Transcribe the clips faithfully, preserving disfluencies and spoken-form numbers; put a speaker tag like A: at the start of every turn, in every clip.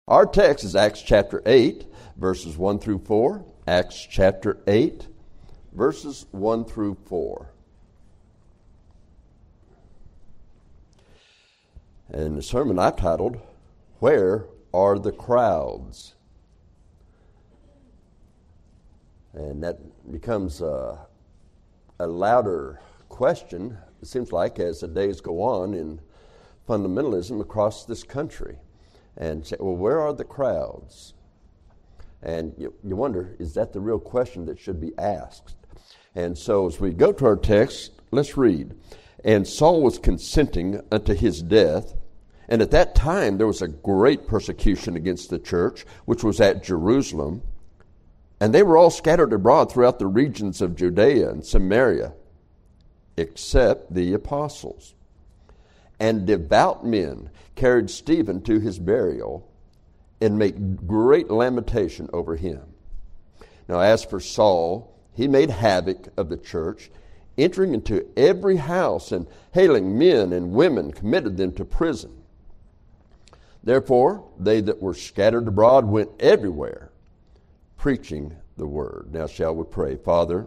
A: Our text is Acts chapter eight, verses one through four. Acts chapter eight, verses one through four. And the sermon I've titled, Where Are the Crowds? And that becomes a, a louder question, it seems like, as the days go on in fundamentalism across this country. And say, well, where are the crowds? And you, you wonder, is that the real question that should be asked? And so as we go to our text, let's read. And Saul was consenting unto his death, and at that time there was a great persecution against the church, which was at Jerusalem. And they were all scattered abroad throughout the regions of Judea and Samaria, except the apostles. And devout men carried Stephen to his burial and made great lamentation over him. Now as for Saul, he made havoc of the church, entering into every house and hailing men and women, committed them to prison. Therefore, they that were scattered abroad went everywhere, preaching the word. Now shall we pray. Father,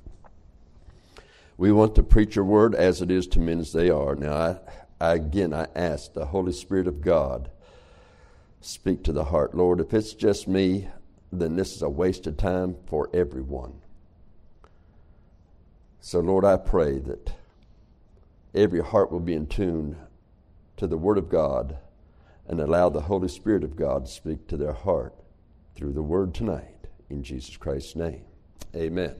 A: we want to preach your word as it is to men as they are. Now, I, I again, I ask the Holy Spirit of God, speak to the heart. Lord, if it's just me, then this is a wasted time for everyone. So, Lord, I pray that every heart will be in tune to the word of God and allow the Holy Spirit of God to speak to their heart through the word tonight. In Jesus Christ's name, amen.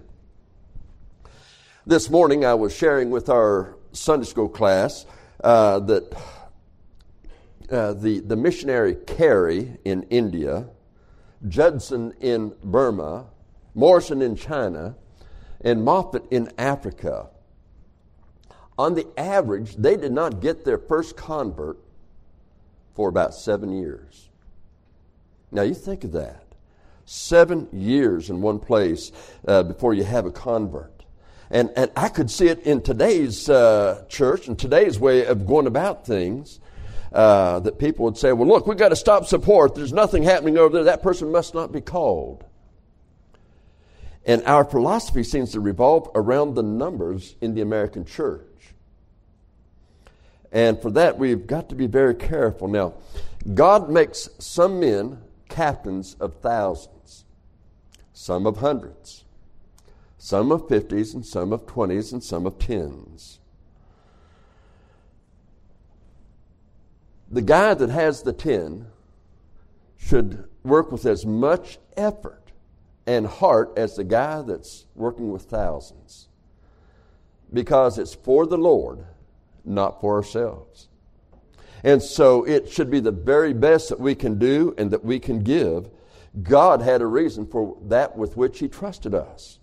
A: This morning I was sharing with our Sunday school class uh, that uh, the, the missionary Carey in India, Judson in Burma, Morrison in China, and Moffat in Africa, on the average, they did not get their first convert for about seven years. Now you think of that. Seven years in one place uh, before you have a convert. And and I could see it in today's uh, church and today's way of going about things, uh, that people would say, well, look, we've got to stop support. There's nothing happening over there. That person must not be called. And our philosophy seems to revolve around the numbers in the American church. And for that, we've got to be very careful. Now, God makes some men captains of thousands, some of hundreds, some of fifties, and some of twenties, and some of tens. The guy that has the ten should work with as much effort and heart as the guy that's working with thousands, because it's for the Lord, not for ourselves. And so it should be the very best that we can do and that we can give. God had a reason for that with which he trusted us.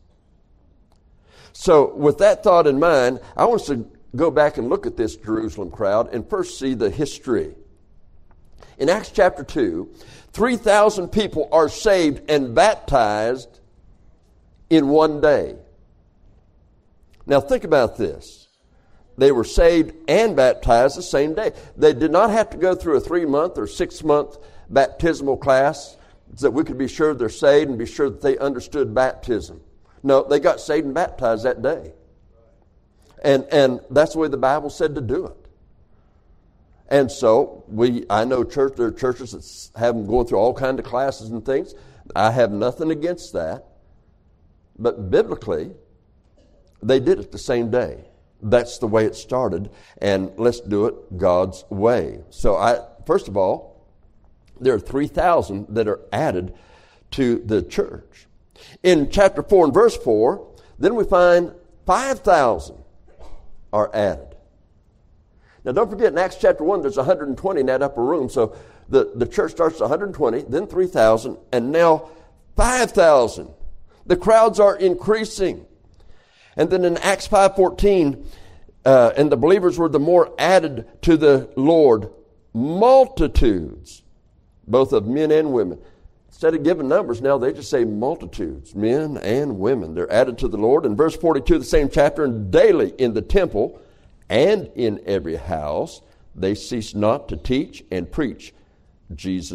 A: So with that thought in mind, I want us to go back and look at this Jerusalem crowd and first see the history. In Acts chapter two, three thousand people are saved and baptized in one day. Now think about this. They were saved and baptized the same day. They did not have to go through a three-month or six-month baptismal class so that we could be sure they're saved and be sure that they understood baptism. No, they got saved and baptized that day. And and that's the way the Bible said to do it. And so we, I know church, there are churches that have them going through all kinds of classes and things. I have nothing against that. But biblically, they did it the same day. That's the way it started, and let's do it God's way. So I, first of all, there are three thousand that are added to the church. In chapter four and verse four, then we find five thousand are added. Now don't forget, in Acts chapter one, there's one hundred twenty in that upper room, so the, the church starts at one hundred twenty, then three thousand, and now five thousand. The crowds are increasing. And then in Acts five fourteen, uh, and the believers were the more added to the Lord, multitudes, both of men and women. Instead of giving numbers, now they just say multitudes, men and women. They're added to the Lord. In verse forty-two of the same chapter, and daily in the temple and in every house, they cease not to teach and preach Jesus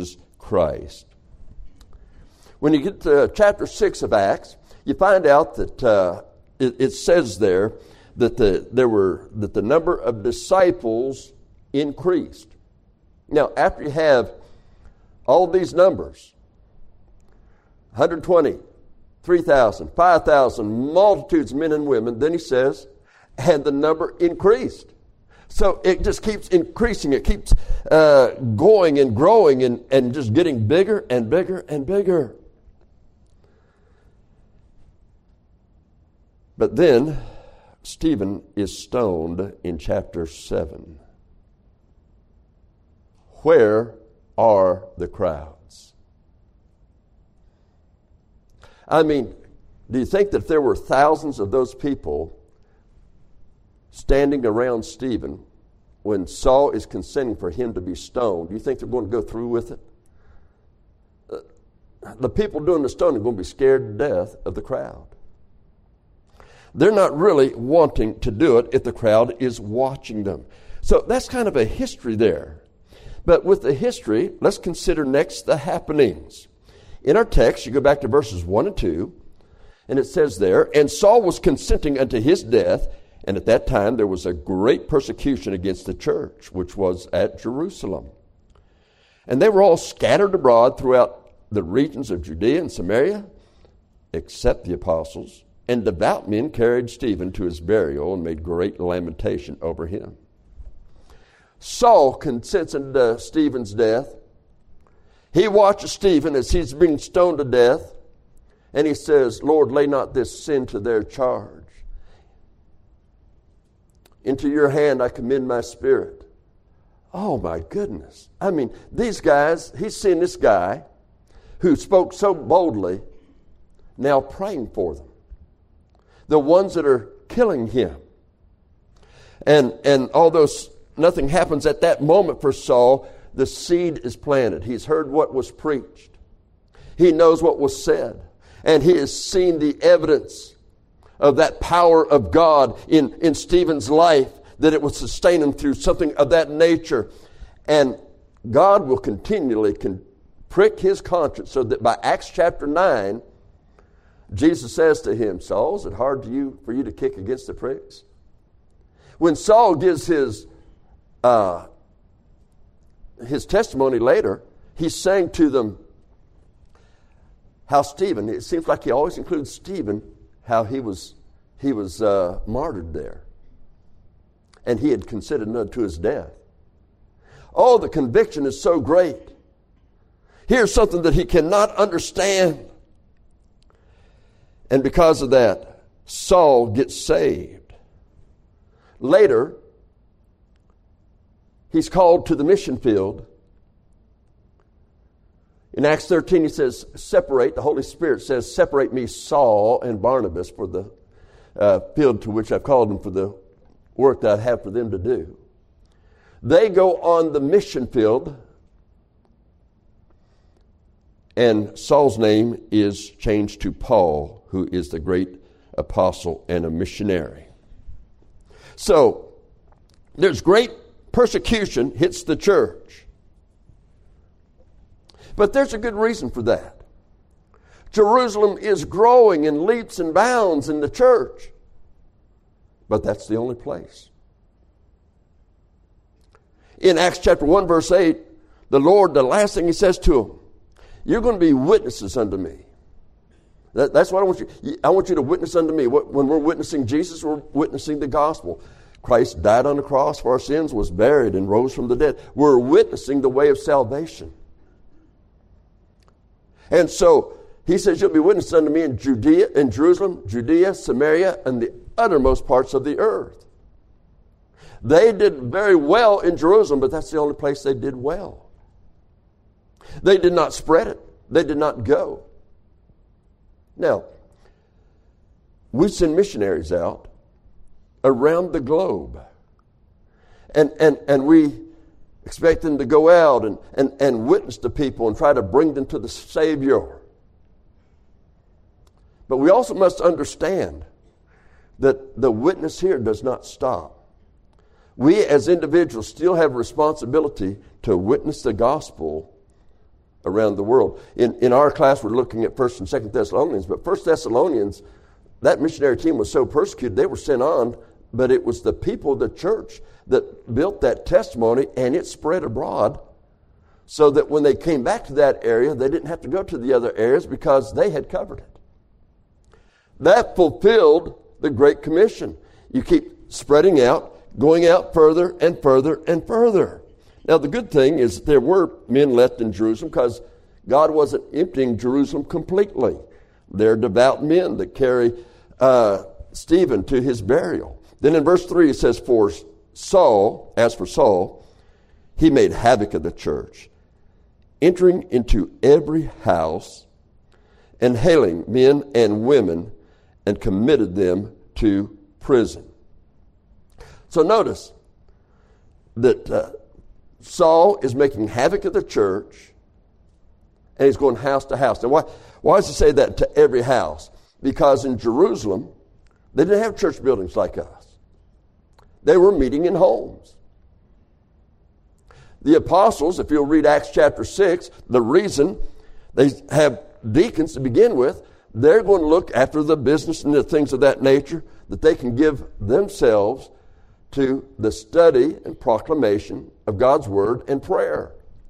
A: Christ. When you get to chapter six of Acts, you find out that uh, it, it says there that the there were that the number of disciples increased. Now, after you have all these numbers, one hundred twenty, three thousand, five thousand, multitudes of men and women, then he says, and the number increased. So it just keeps increasing. It keeps uh, going and growing and, and just getting bigger and bigger and bigger. But then Stephen is stoned in chapter seven. Where are the crowds? I mean, do you think that if there were thousands of those people standing around Stephen when Saul is consenting for him to be stoned, do you think they're going to go through with it? Uh, the people doing the stoning are going to be scared to death of the crowd. They're not really wanting to do it if the crowd is watching them. So that's kind of a history there. But with the history, let's consider next the happenings. In our text, you go back to verses one and two, and it says there, and Saul was consenting unto his death, and at that time there was a great persecution against the church, which was at Jerusalem. And they were all scattered abroad throughout the regions of Judea and Samaria, except the apostles. And devout men carried Stephen to his burial and made great lamentation over him. Saul consents unto Stephen's death. He watches Stephen as he's being stoned to death, and he says, Lord, lay not this sin to their charge. Into your hand I commend my spirit. Oh my goodness. I mean, these guys, he's seen this guy who spoke so boldly now praying for them. The ones that are killing him. And and although nothing happens at that moment for Saul, the seed is planted. He's heard what was preached. He knows what was said. And he has seen the evidence of that power of God in, in Stephen's life, that it would sustain him through something of that nature. And God will continually con- prick his conscience so that by Acts chapter nine, Jesus says to him, Saul, is it hard to you for you to kick against the pricks? When Saul gives his uh, his testimony later, he's saying to them how Stephen, it seems like he always includes Stephen, how he was he was uh, martyred there. And he had considered unto his death. Oh, the conviction is so great. Here's something that he cannot understand. And because of that, Saul gets saved. Later, he's called to the mission field. In Acts thirteen, he says, separate, the Holy Spirit says, separate me, Saul and Barnabas, for the uh, field to which I've called them, for the work that I have for them to do. They go on the mission field, and Saul's name is changed to Paul, who is the great apostle and a missionary. So, there's great persecution hits the church. But there's a good reason for that. Jerusalem is growing in leaps and bounds in the church. But that's the only place. In Acts chapter one, verse eight, the Lord, the last thing he says to them, you're going to be witnesses unto me. That, that's what I want you. I want you to witness unto me. When we're witnessing Jesus, we're witnessing the gospel. Christ died on the cross for our sins, was buried, and rose from the dead. We're witnessing the way of salvation. And so he says, you'll be witnesses unto me in Judea, in Jerusalem, Judea, Samaria, and the uttermost parts of the earth. They did very well in Jerusalem, but that's the only place they did well. They did not spread it. They did not go. Now, we send missionaries out around the globe. And and, and we expect them to go out and, and, and witness to people and try to bring them to the Savior. But we also must understand that the witness here does not stop. We as individuals still have responsibility to witness the gospel around the world. In, in our class, we're looking at First and Second Thessalonians, but First Thessalonians, that missionary team was so persecuted, they were sent on, but it was the people of the church that built that testimony, and it spread abroad so that when they came back to that area, they didn't have to go to the other areas because they had covered it. That fulfilled the Great Commission. You keep spreading out, going out further and further and further. Now, the good thing is there were men left in Jerusalem because God wasn't emptying Jerusalem completely. There are devout men that carry uh, Stephen to his burial. Then in verse three it says, for Saul, as for Saul, he made havoc of the church, entering into every house and hailing men and women and committed them to prison. So notice that uh, Saul is making havoc of the church and he's going house to house. Now why, why does he say that to every house? Because in Jerusalem, they didn't have church buildings like us. They were meeting in homes. The apostles, if you'll read Acts chapter six, the reason they have deacons to begin with, they're going to look after the business and the things of that nature that they can give themselves to the study and proclamation of God's word and prayer.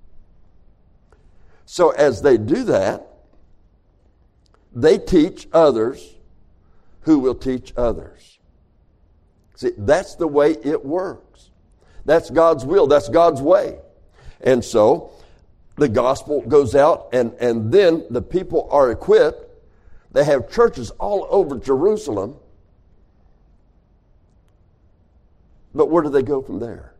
A: So as they do that, they teach others who will teach others. See, that's the way it works. That's God's will. That's God's way. And so the gospel goes out, and, and then the people are equipped. They have churches all over Jerusalem. But where do they go from there?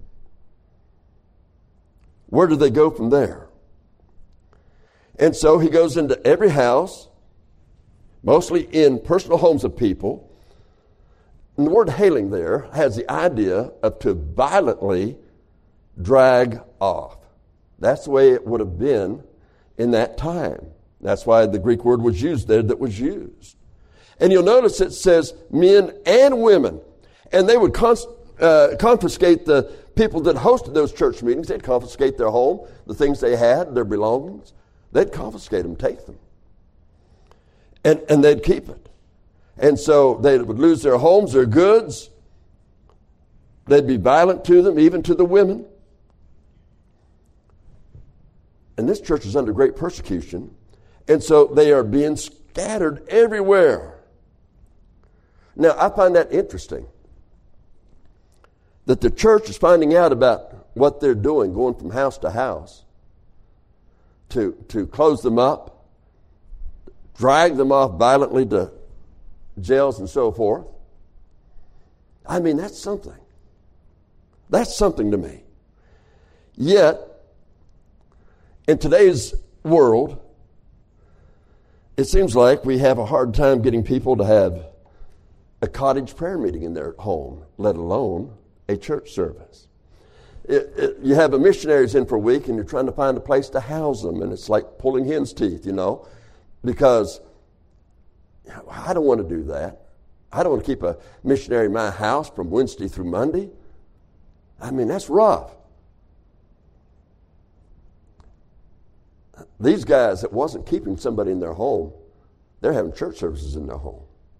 A: Where do they go from there? And so he goes into every house, mostly in personal homes of people. And the word hailing there has the idea of to violently drag off. That's the way it would have been in that time. That's why the Greek word was used there that was used. And you'll notice it says men and women. And they would cons- uh, confiscate the people that hosted those church meetings. They'd confiscate their home, the things they had, their belongings. They'd confiscate them, take them. And, and they'd keep it. And so they would lose their homes, their goods. They'd be violent to them, even to the women. And this church is under great persecution. And so they are being scattered everywhere. Now, I find that interesting. That the church is finding out about what they're doing, going from house to house, to, to close them up, drag them off violently to jails and so forth. I mean, that's something. That's something to me. Yet, in today's world, it seems like we have a hard time getting people to have a cottage prayer meeting in their home, let alone a church service. It, it, you have a missionaries in for a week and you're trying to find a place to house them, and it's like pulling hen's teeth, you know, because I don't want to do that. I don't want to keep a missionary in my house from Wednesday through Monday. I mean, that's rough. These guys that wasn't keeping somebody in their home, they're having church services in their home.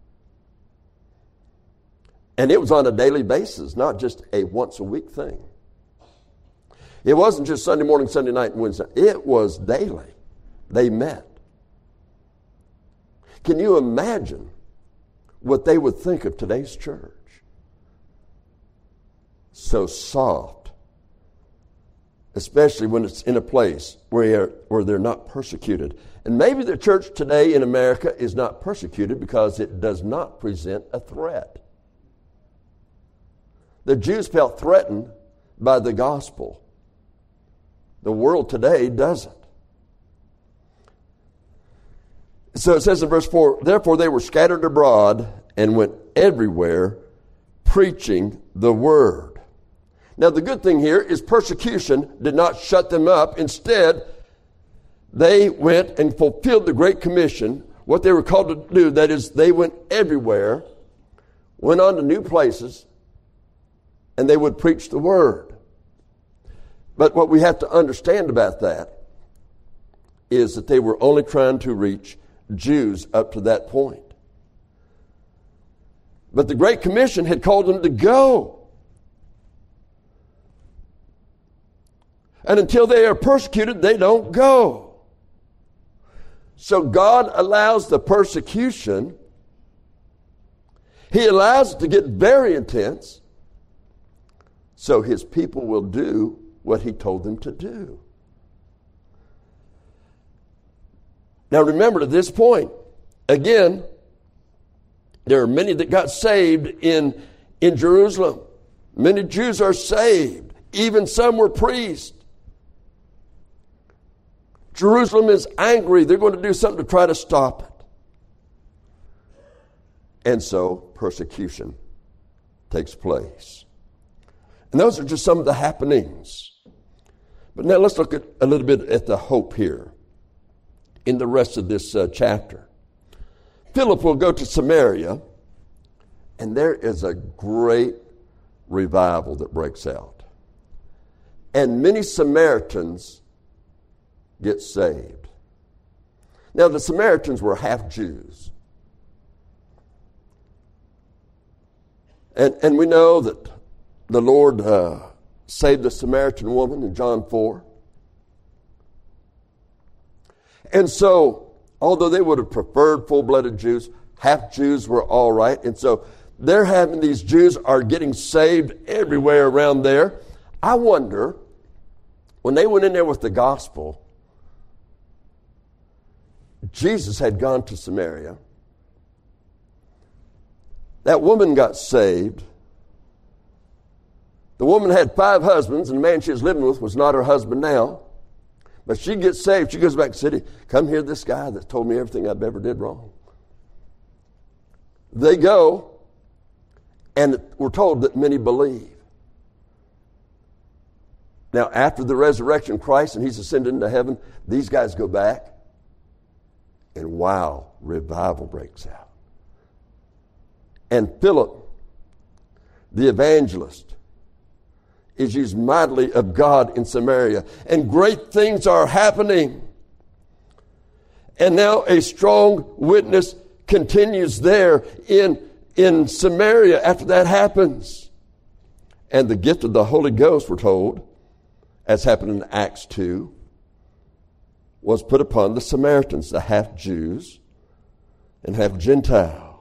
A: And it was on a daily basis, not just a once a week thing. It wasn't just Sunday morning, Sunday night, and Wednesday. It was daily. They met. Can you imagine what they would think of today's church? So soft, especially when it's in a place where, where they're not persecuted. And maybe the church today in America is not persecuted because it does not present a threat. The Jews felt threatened by the gospel. The world today doesn't. So it says in verse four, therefore they were scattered abroad and went everywhere preaching the word. Now the good thing here is persecution did not shut them up. Instead, they went and fulfilled the Great Commission, what they were called to do. That is, they went everywhere, went on to new places, and they would preach the word. But what we have to understand about that is that they were only trying to reach Jews up to that point. But the Great Commission had called them to go. And until they are persecuted, they don't go. So God allows the persecution. He allows it to get very intense so his people will do what he told them to do. Now remember, to this point, again, there are many that got saved in, in Jerusalem. Many Jews are saved. Even some were priests. Jerusalem is angry. They're going to do something to try to stop it. And so persecution takes place. And those are just some of the happenings. But now let's look at a little bit at the hope here in the rest of this uh, chapter. Philip will go to Samaria, and there is a great revival that breaks out. And many Samaritans get saved. Now, the Samaritans were half Jews. And, and we know that the Lord uh, saved the Samaritan woman in John four. And so, although they would have preferred full-blooded Jews, half Jews were all right. And so they're having, these Jews are getting saved everywhere around there. I wonder, when they went in there with the gospel, Jesus had gone to Samaria. That woman got saved. The woman had five husbands, and the man she was living with was not her husband now. But she gets saved. She goes back to the city. Come hear this guy that told me everything I've ever did wrong. They go, and we're told that many believe. Now, after the resurrection of Christ and he's ascended into heaven, these guys go back, and wow, revival breaks out. And Philip, the evangelist, is used mightily of God in Samaria. And great things are happening. And now a strong witness continues there in, in Samaria after that happens. And the gift of the Holy Ghost, we're told, as happened in Acts two, was put upon the Samaritans, the half Jews and half Gentile.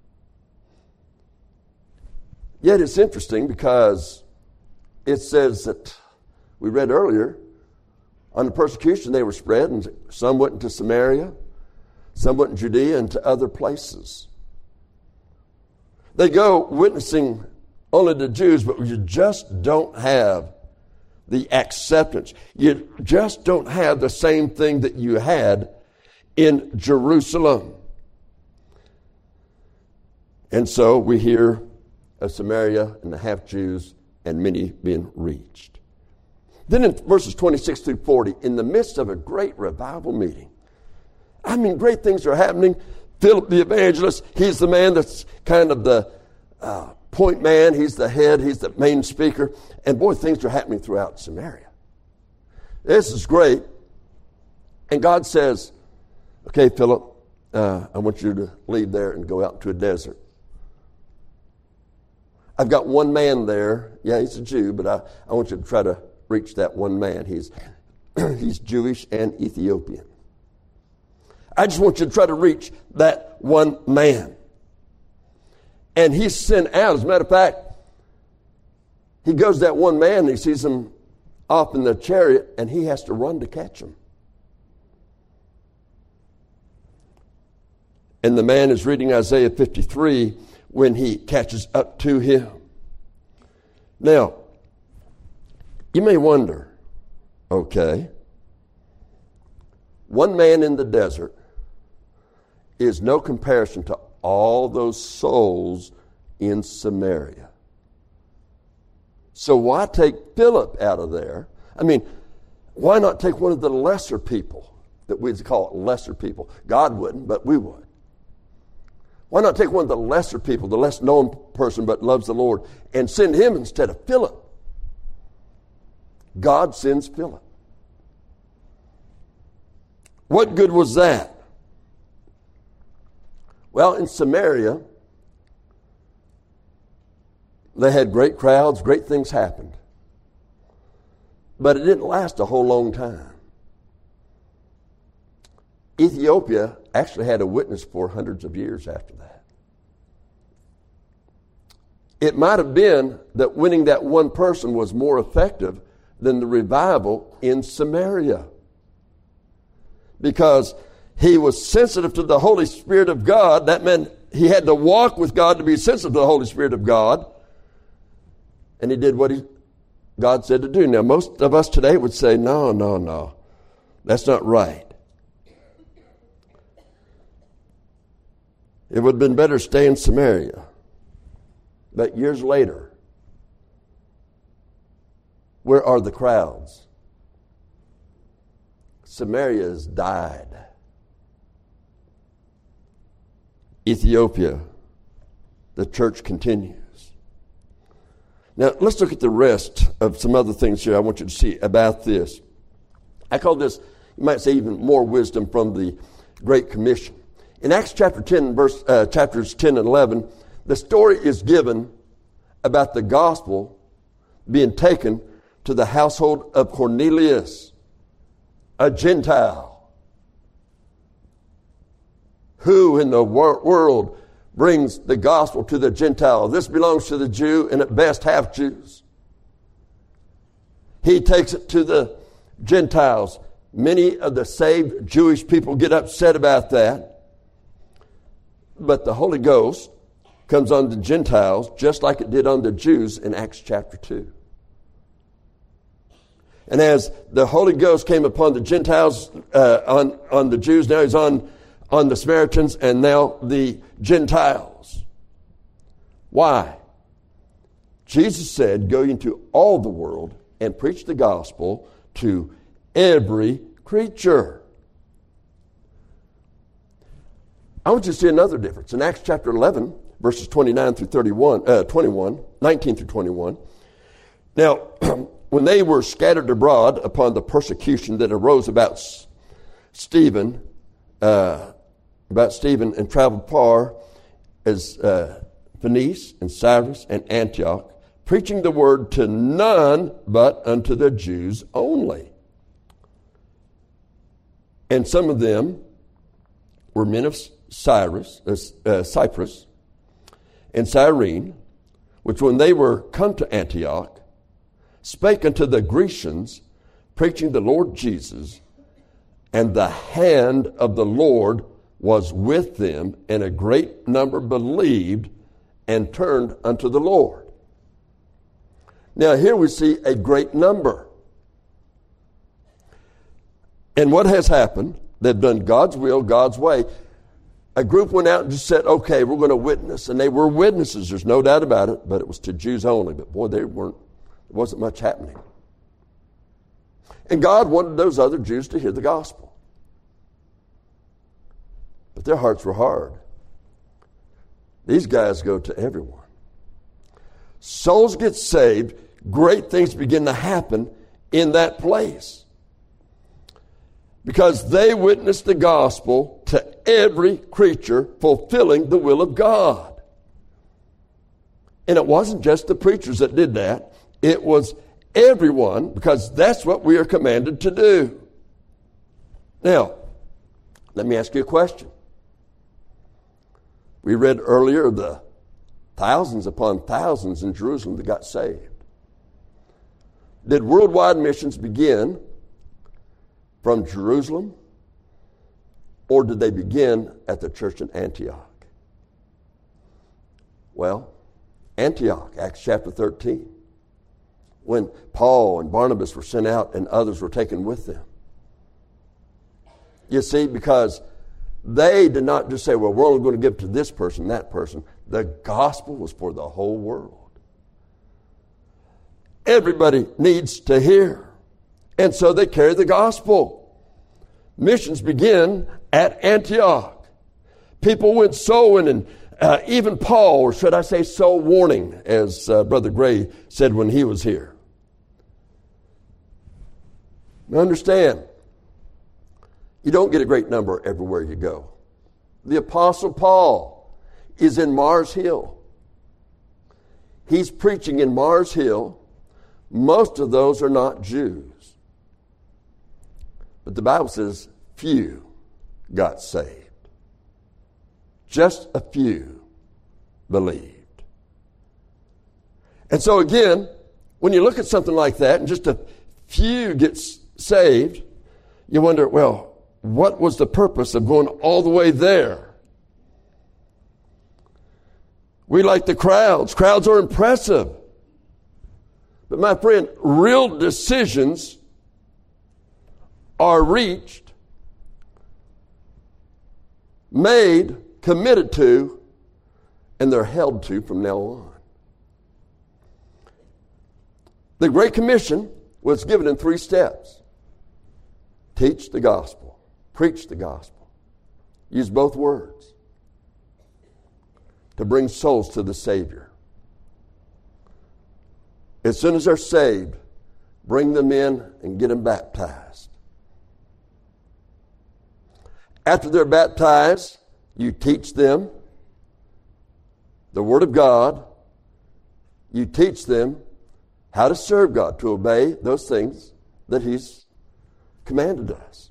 A: Yet it's interesting because it says that, we read earlier, on the persecution they were spread, and some went into Samaria, some went in Judea and to other places. They go witnessing only to Jews, but you just don't have the acceptance. You just don't have the same thing that you had in Jerusalem. And so we hear of Samaria and the half-Jews and many being reached. Then in verses twenty-six through forty, in the midst of a great revival meeting, I mean, great things are happening. Philip the evangelist, he's the man that's kind of the uh, point man. He's the head. He's the main speaker. And boy, things are happening throughout Samaria. This is great. And God says, okay, Philip, uh, I want you to leave there and go out into a desert. I've got one man there. Yeah, he's a Jew, but I, I want you to try to reach that one man. He's, he's Jewish and Ethiopian. I just want you to try to reach that one man. And he's sent out. As a matter of fact, he goes to that one man and he sees him off in the chariot and he has to run to catch him. And the man is reading Isaiah fifty-three when he catches up to him. Now, you may wonder, okay, one man in the desert is no comparison to all those souls in Samaria. So why take Philip out of there? I mean, why not take one of the lesser people that we'd call it lesser people? God wouldn't, but we would. Why not take one of the lesser people, the less known person but loves the Lord, and send him instead of Philip? God sends Philip. What good was that? Well, in Samaria, they had great crowds, great things happened. But it didn't last a whole long time. Ethiopia actually had a witness for hundreds of years after that. It might have been that winning that one person was more effective than the revival in Samaria, because he was sensitive to the Holy Spirit of God. That meant he had to walk with God to be sensitive to the Holy Spirit of God. And he did what he, God said to do. Now, most of us today would say, no, no, no, that's not right. It would have been better to stay in Samaria. But years later, where are the crowds? Samaria has died. Ethiopia, the church continues. Now, let's look at the rest of some other things here I want you to see about this. I call this, you might say, even more wisdom from the Great Commission. In Acts chapter ten, verse, uh, chapters ten and eleven, the story is given about the gospel being taken to the household of Cornelius, a Gentile, who in the wor- world brings the gospel to the Gentile. This belongs to the Jew, and at best half Jews. He takes it to the Gentiles. Many of the saved Jewish people get upset about that. But the Holy Ghost comes on the Gentiles just like it did on the Jews in Acts chapter two. And as the Holy Ghost came upon the Gentiles, uh, on, on the Jews, now he's on, on the Samaritans, and now the Gentiles. Why? Jesus said, go into all the world and preach the gospel to every creature. I want you to see another difference. In Acts chapter eleven, verses twenty-nine through thirty-one, uh, twenty-one, nineteen through twenty-one. Now, when they were scattered abroad upon the persecution that arose about Stephen, uh, about Stephen and traveled far as uh, Phoenice and Cyprus and Antioch, preaching the word to none but unto the Jews only. And some of them were men of Cyrus, uh, Cyprus and Cyrene, which when they were come to Antioch, spake unto the Grecians, preaching the Lord Jesus, and the hand of the Lord was with them, and a great number believed and turned unto the Lord. Now here we see a great number. And what has happened? They've done God's will, God's way. A group went out and just said, okay, we're going to witness. And they were witnesses, there's no doubt about it, but it was to Jews only. But boy, they weren't, there wasn't much happening. And God wanted those other Jews to hear the gospel. But their hearts were hard. These guys go to everyone. Souls get saved, great things begin to happen in that place. Because they witnessed the gospel to every creature, fulfilling the will of God. And it wasn't just the preachers that did that. It was everyone, because that's what we are commanded to do. Now, let me ask you a question. We read earlier the thousands upon thousands in Jerusalem that got saved. Did worldwide missions begin from Jerusalem, or did they begin at the church in Antioch? Well, Antioch, Acts chapter thirteen, when Paul and Barnabas were sent out and others were taken with them. You see, because they did not just say, well, we're only going to give to this person, that person. The gospel was for the whole world. Everybody needs to hear. And so they carry the gospel. Missions begin at Antioch. People went soul winning. Uh, even Paul, or should I say soul warning, as uh, Brother Gray said when he was here. Now understand, You don't get a great number everywhere you go. The Apostle Paul is in Mars Hill. He's preaching in Mars Hill. Most of those are not Jews. But the Bible says few got saved. Just a few believed. And so again, when you look at something like that and just a few get saved, you wonder, well, what was the purpose of going all the way there? We like the crowds. Crowds are impressive. But my friend, real decisions are reached, made, committed to, and they're held to from now on. The Great Commission was given in three steps. Teach the gospel. Preach the gospel. Use both words to bring souls to the Savior. As soon as they're saved, bring them in and get them baptized. After they're baptized, you teach them the Word of God. You teach them how to serve God, to obey those things that He's commanded us.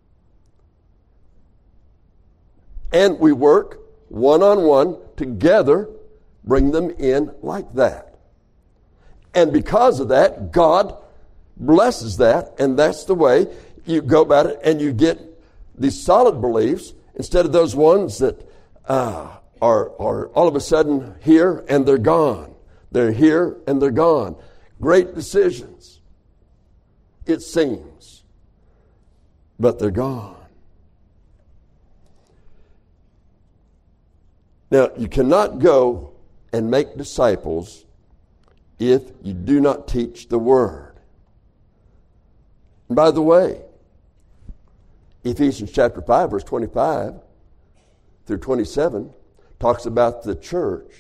A: And we work one-on-one together, bring them in like that. And because of that, God blesses that, and that's the way you go about it, and you get these solid beliefs instead of those ones that uh, are, are all of a sudden here and they're gone. They're here and they're gone. Great decisions, it seems, but they're gone. Now, you cannot go and make disciples if you do not teach the Word. And by the way, Ephesians chapter five, verse twenty-five through twenty-seven talks about the church.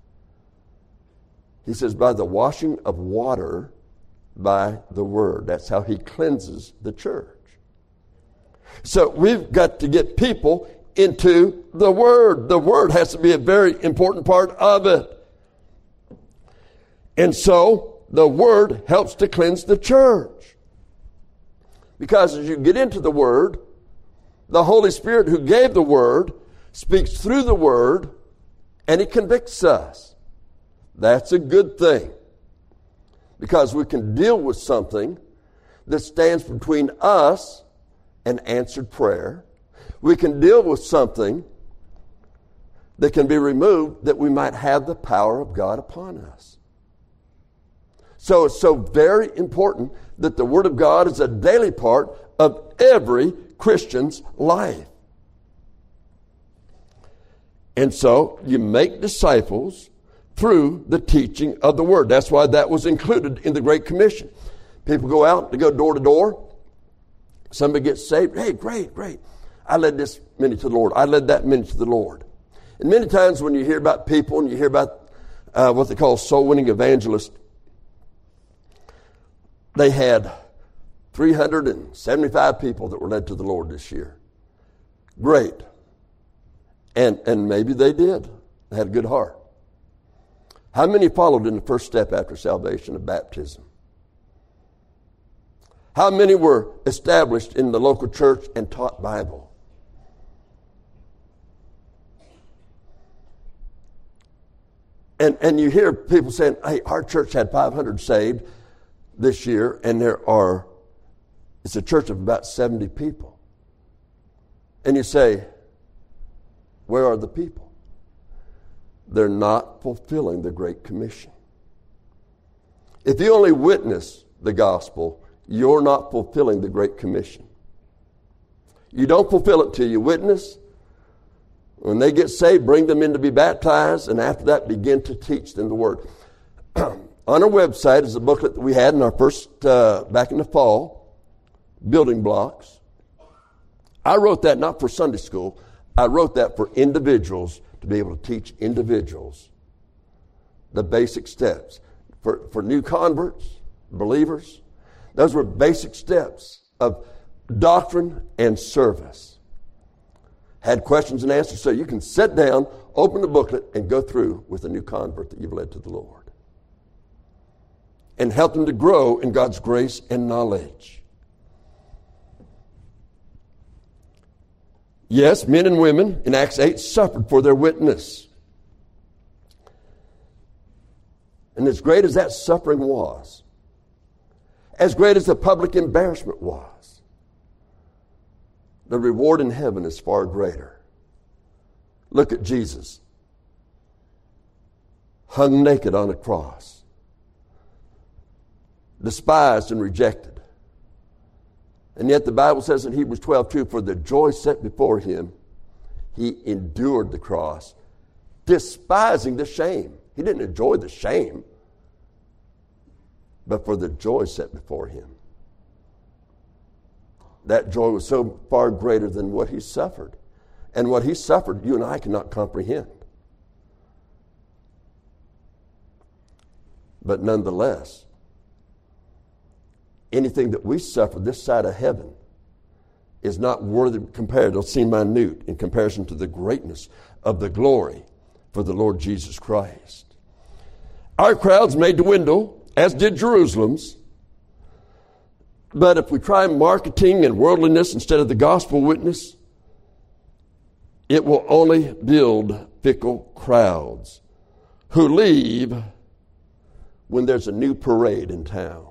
A: He says, by the washing of water by the Word. That's how He cleanses the church. So we've got to get people into the Word. The Word has to be a very important part of it. And so the Word helps to cleanse the church. Because as you get into the Word, the Holy Spirit who gave the Word speaks through the Word, and He convicts us. That's a good thing. Because we can deal with something that stands between us and answered prayer. We can deal with something that can be removed that we might have the power of God upon us. So it's so very important that the Word of God is a daily part of every Christian's life. And so you make disciples through the teaching of the Word. That's why that was included in the Great Commission. People go out, they go door to door. Somebody gets saved. Hey, great, great. I led this many to the Lord. I led that many to the Lord. And many times when you hear about people and you hear about uh, what they call soul-winning evangelists, they had three hundred seventy-five people that were led to the Lord this year. Great. And, and maybe they did. They had a good heart. How many followed in the first step after salvation of baptism? How many were established in the local church and taught Bible? And, and you hear people saying, hey, our church had five hundred saved this year, and there are, it's a church of about seventy people. And you say, where are the people? They're not fulfilling the Great Commission. If you only witness the gospel, you're not fulfilling the Great Commission. You don't fulfill it till you witness. When they get saved, bring them in to be baptized, and after that, begin to teach them the Word. On our website is a booklet that we had in our first, uh, back in the fall, Building Blocks. I wrote that not for Sunday school. I wrote that for individuals to be able to teach individuals the basic steps. For, for new converts, believers, those were basic steps of doctrine and service. Had questions and answers, so you can sit down, open the booklet, and go through with a new convert that you've led to the Lord. And help them to grow in God's grace and knowledge. Yes, men and women in Acts eight suffered for their witness. And as great as that suffering was, as great as the public embarrassment was, the reward in heaven is far greater. Look at Jesus, hung naked on a cross, despised and rejected. And yet the Bible says in Hebrews twelve two, for the joy set before him, he endured the cross, despising the shame. He didn't enjoy the shame, but for the joy set before him. That joy was so far greater than what he suffered. And what he suffered, you and I cannot comprehend. But nonetheless, anything that we suffer this side of heaven is not worthy compared, it'll seem minute in comparison to the greatness of the glory for the Lord Jesus Christ. Our crowds may dwindle, as did Jerusalem's. But if we try marketing and worldliness instead of the gospel witness, it will only build fickle crowds who leave when there's a new parade in town.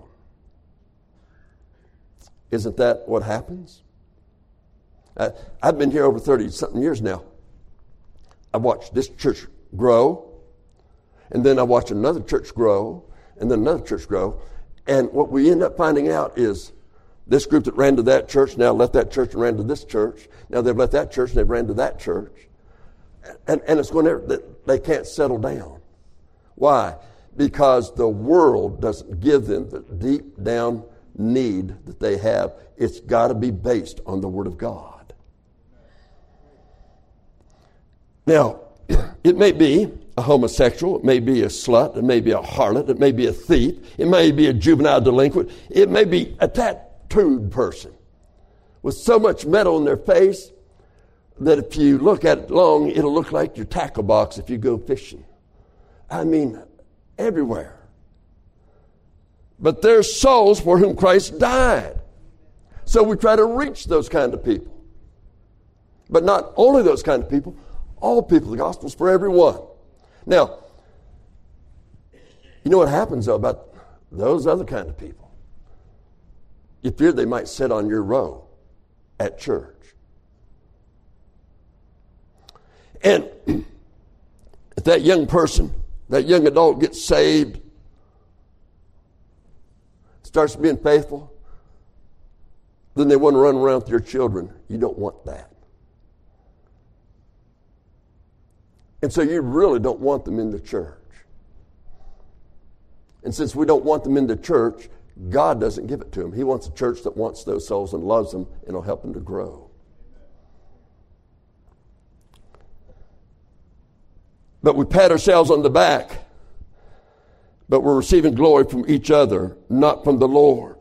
A: Isn't that what happens? I, I've been here over thirty-something years now. I've watched this church grow, and then I watch another church grow, and then another church grow. And what we end up finding out is this group that ran to that church now left that church and ran to this church. Now they've left that church and they've ran to that church. And, and it's going to, they can't settle down. Why? Because the world doesn't give them the deep down need that they have. It's got to be based on the Word of God. Now, it may be a homosexual, it may be a slut, it may be a harlot, it may be a thief, it may be a juvenile delinquent, it may be a tattooed person with so much metal in their face that if you look at it long, it'll look like your tackle box if you go fishing. I mean, everywhere. But there's souls for whom Christ died. So we try to reach those kind of people. But not only those kind of people, all people. The gospel's for everyone. Now, you know what happens though about those other kind of people? You fear they might sit on your row at church. And if that young person, that young adult gets saved, starts being faithful, then they want to run around with your children. You don't want that. And so you really don't want them in the church. And since we don't want them in the church, God doesn't give it to them. He wants a church that wants those souls and loves them and will help them to grow. But we pat ourselves on the back, but we're receiving glory from each other, not from the Lord.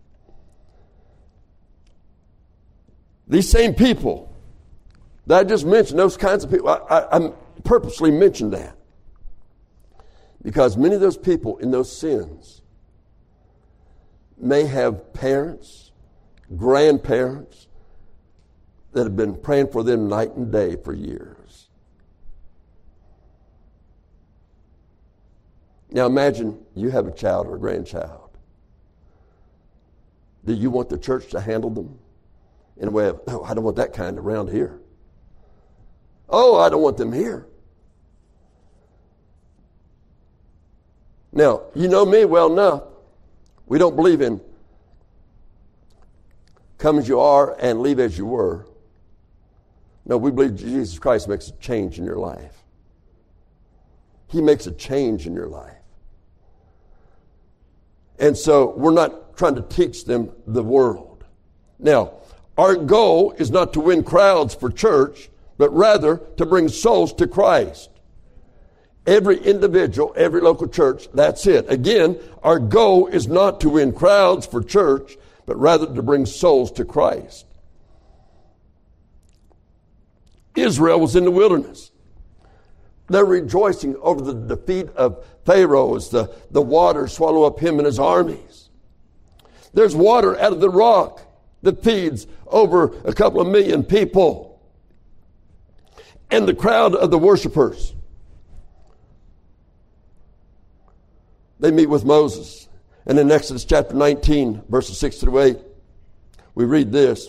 A: These same people that I just mentioned, those kinds of people, I, I, I purposely mentioned that because many of those people in those sins may have parents, grandparents that have been praying for them night and day for years. Now imagine you have a child or a grandchild. Do you want the church to handle them in a way of, oh, I don't want that kind around here. Oh, I don't want them here. Now, you know me well enough. We don't believe in come as you are and leave as you were. No, we believe Jesus Christ makes a change in your life. He makes a change in your life. And so we're not trying to teach them the world. Now, our goal is not to win crowds for church, but rather to bring souls to Christ. Every individual, every local church, that's it. Again, our goal is not to win crowds for church, but rather to bring souls to Christ. Israel was in the wilderness. They're rejoicing over the defeat of Pharaoh as the, the waters swallow up him and his armies. There's water out of the rock that feeds over a couple of million people. And the crowd of the worshipers, they meet with Moses. And in Exodus chapter nineteen, verses six through eight, we read this.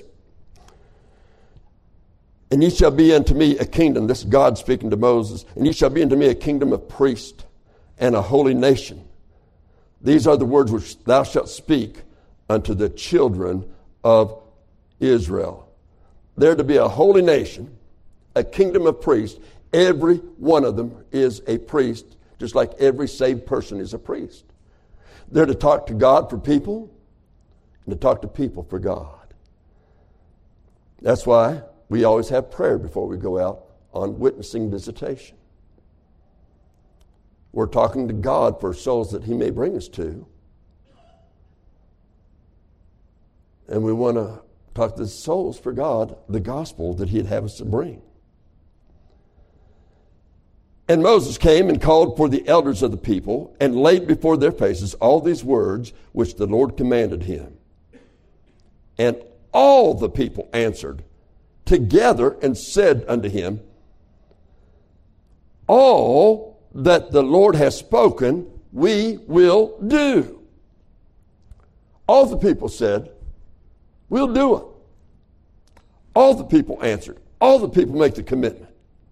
A: And ye shall be unto me a kingdom, this is God speaking to Moses, and ye shall be unto me a kingdom of priests and a holy nation. These are the words which thou shalt speak unto the children of Israel. They're to be a holy nation, a kingdom of priests. Every one of them is a priest, just like every saved person is a priest. They're to talk to God for people and to talk to people for God. That's why we always have prayer before we go out on witnessing visitation. We're talking to God for souls that he may bring us to. And we want to talk to the souls for God, the gospel that he'd have us to bring. And Moses came and called for the elders of the people and laid before their faces all these words which the Lord commanded him. And all the people answered together and said unto him, all that the Lord has spoken, we will do. All the people said, we'll do it. All the people answered. All the people make the commitment.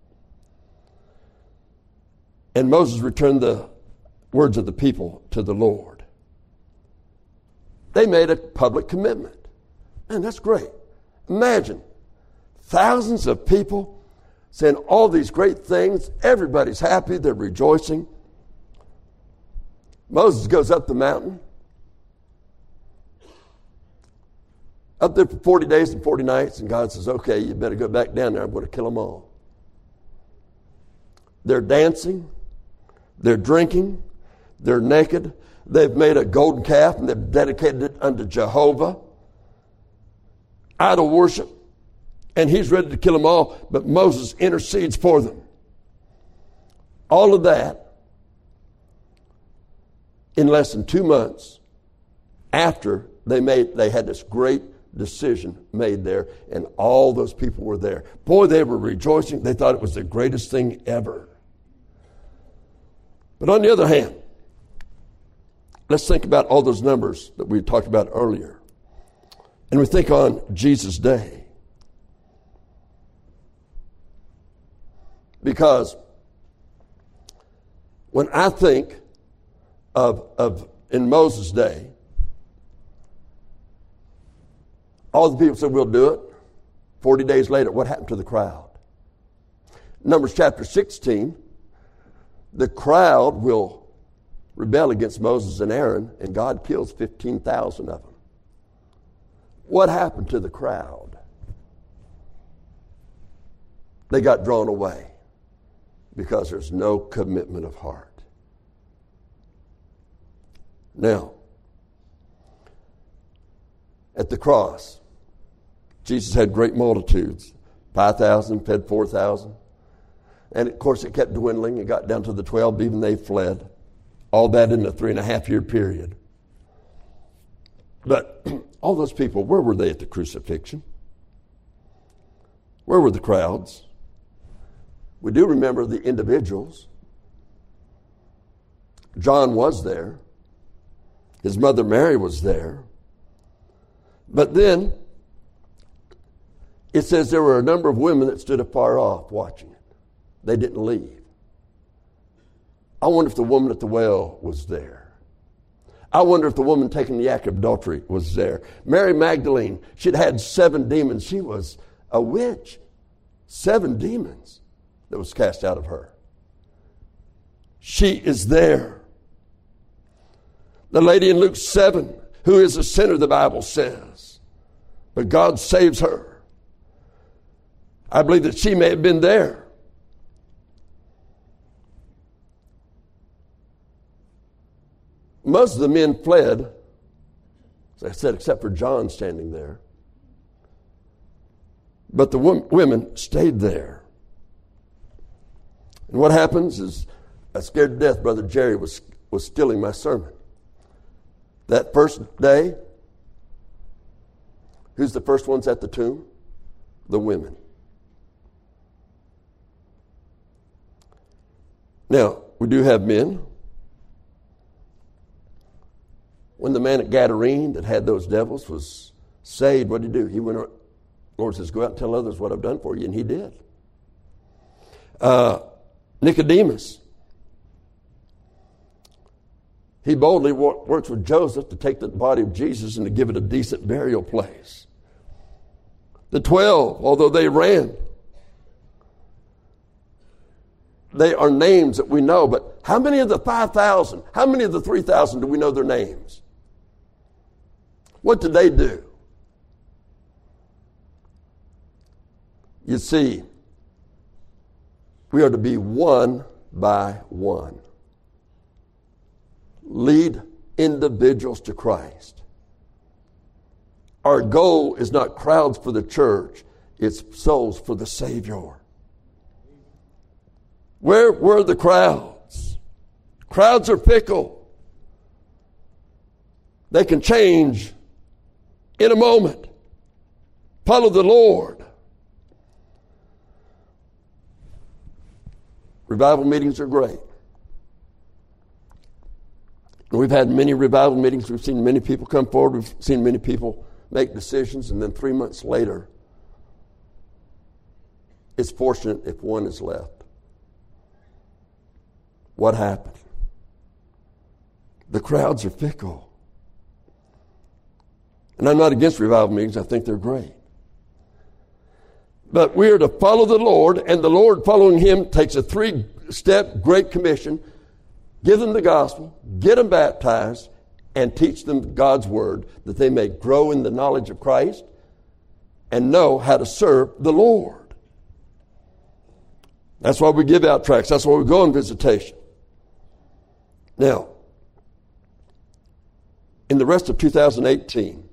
A: And Moses returned the words of the people to the Lord. They made a public commitment. And that's great. Imagine thousands of people saying all these great things. Everybody's happy. They're rejoicing. Moses goes up the mountain. Up there for forty days and forty nights. And God says, okay, you better go back down there. I'm going to kill them all. They're dancing. They're drinking. They're naked. They've made a golden calf and they've dedicated it unto Jehovah. Idol worship. And he's ready to kill them all, but Moses intercedes for them. All of that in less than two months after they made, they had this great decision made there, and all those people were there. Boy, they were rejoicing. They thought it was the greatest thing ever. But on the other hand, let's think about all those numbers that we talked about earlier. And we think on Jesus' day. Because when I think of, of in Moses' day, all the people said, we'll do it. Forty days later, what happened to the crowd? Numbers chapter sixteen, the crowd will rebel against Moses and Aaron, and God kills fifteen thousand of them. What happened to the crowd? They got drawn away. Because there's no commitment of heart. Now, at the cross, Jesus had great multitudes. five thousand, fed four thousand. And of course it kept dwindling. It got down to the twelve, even they fled. All that in a three and a half year period. But all those people, where were they at the crucifixion? Where were the crowds? We do remember the individuals. John was there. His mother Mary was there. But then it says there were a number of women that stood afar off watching it. They didn't leave. I wonder if the woman at the well was there. I wonder if the woman taking the act of adultery was there. Mary Magdalene, she'd had seven demons. She was a witch. Seven demons that was cast out of her. She is there. The lady in Luke seven, who is a sinner, the Bible says. But God saves her. I believe that she may have been there. Most of the men fled As I said, except for John standing there. But the women stayed there. And what happens is, I scared to death Brother Jerry was, was stealing my sermon. That first day, who's the first ones at the tomb? The women. Now, we do have men. When the man at Gadarene that had those devils was saved, what did he do? He went, the Lord says, go out and tell others what I've done for you. And he did. Uh, Nicodemus. He boldly works with Joseph to take the body of Jesus and to give it a decent burial place. The twelve, although they ran, they are names that we know. But how many of the five thousand, how many of the three thousand do we know their names? What did they do? You see, we are to be one by one. Lead individuals to Christ. Our goal is not crowds for the church, it's souls for the Savior. Where were the crowds? Crowds are fickle. They can change in a moment. Follow the Lord. Revival meetings are great. We've had many revival meetings. We've seen many people come forward. We've seen many people make decisions. And then three months later, it's fortunate if one is left. What happened? The crowds are fickle. And I'm not against revival meetings. I think they're great. But we are to follow the Lord, and the Lord following him takes a three-step great commission. Give them the gospel, get them baptized, and teach them God's word that they may grow in the knowledge of Christ and know how to serve the Lord. That's why we give out tracts. That's why we go on visitation. Now, in the rest of two thousand eighteen,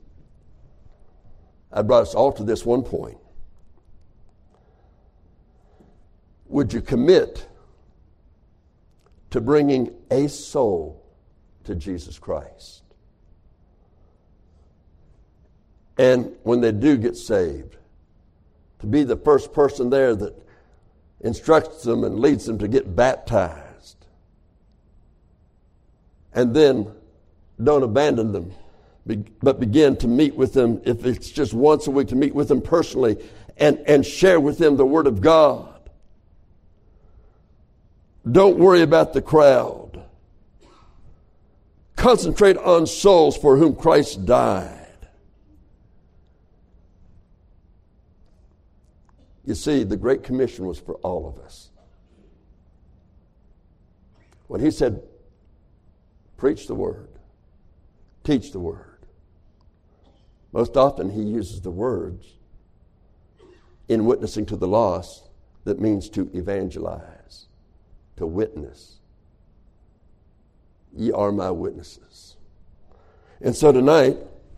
A: I brought us all to this one point. Would you commit to bringing a soul to Jesus Christ? And when they do get saved, to be the first person there that instructs them and leads them to get baptized. And then don't abandon them, but begin to meet with them, if it's just once a week, to meet with them personally and, and share with them the Word of God. Don't worry about the crowd. Concentrate on souls for whom Christ died. You see, the Great Commission was for all of us. When he said, preach the word, teach the word, most often he uses the words in witnessing to the lost that means to evangelize, to witness. Ye are my witnesses. And so tonight,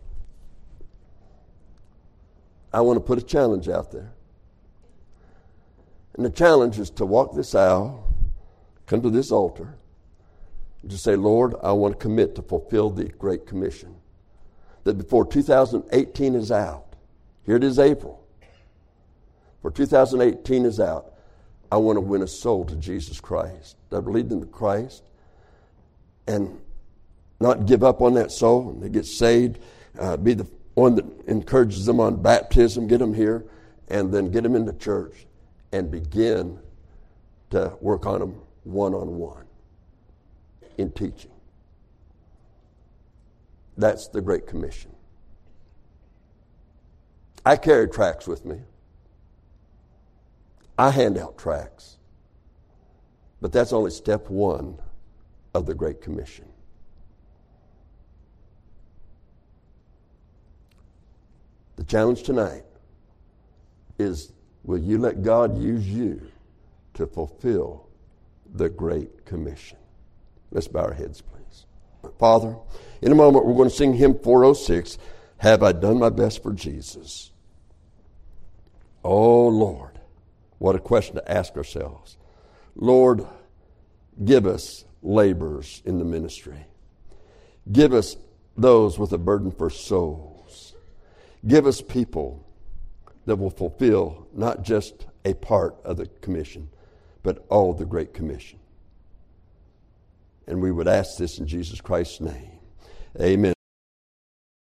A: I want to put a challenge out there. And the challenge is to walk this aisle, come to this altar, and just say, Lord, I want to commit to fulfill the Great Commission. That before two thousand eighteen is out, here it is April, for two thousand eighteen is out, I want to win a soul to Jesus Christ. I believe in Christ and not give up on that soul and they get saved, uh, be the one that encourages them on baptism, get them here, and then get them into church and begin to work on them one-on-one in teaching. That's the Great Commission. I carry tracts with me. I hand out tracts. But that's only step one of the Great Commission. The challenge tonight is, will you let God use you to fulfill the Great Commission? Let's bow our heads, please. Father, in a moment we're going to sing hymn four oh six, Have I Done My Best for Jesus? Oh, Lord, what a question to ask ourselves. Lord, give us laborers in the ministry. Give us those with a burden for souls. Give us people that will fulfill not just a part of the commission, but all the Great Commission. And we would ask this in Jesus Christ's name. Amen.